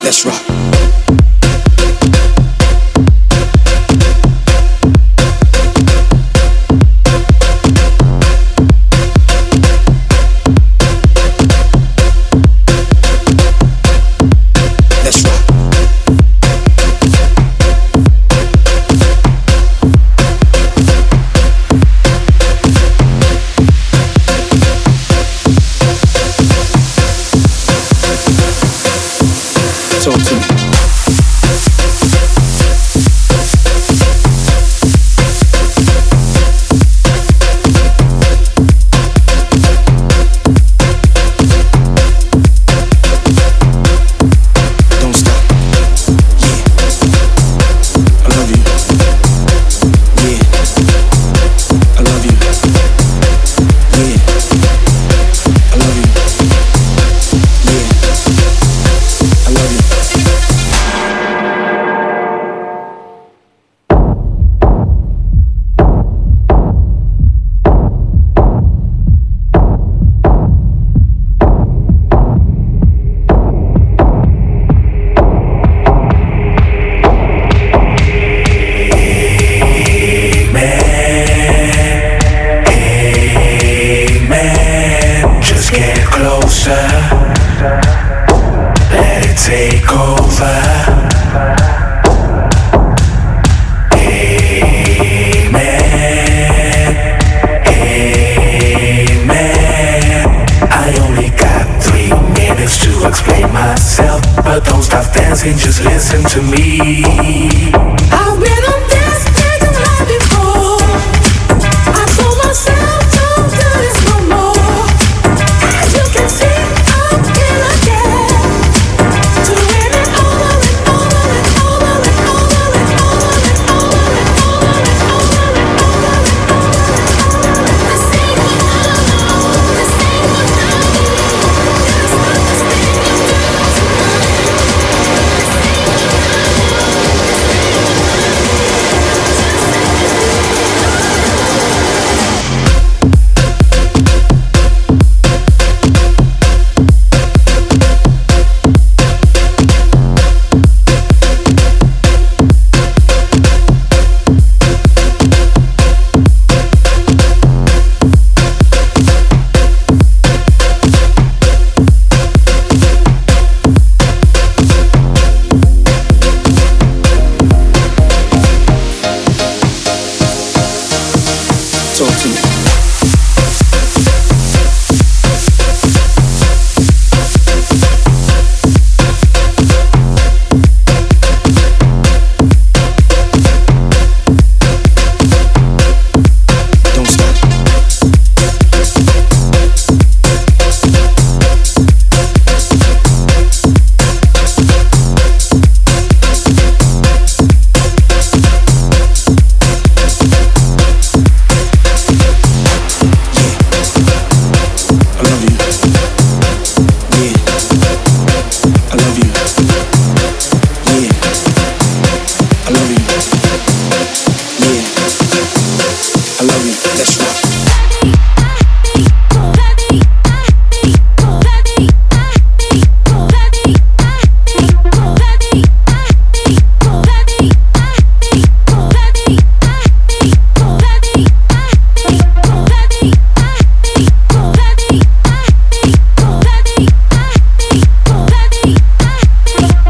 Let's rock. Talk to me. Don't stop. Yeah. I love you. Yeah. I love you. Yeah. I love you. Yeah. I love you. Just get closer, let it take over. Amen, amen. I only got 3 minutes to explain myself, but don't stop dancing, just listen to me.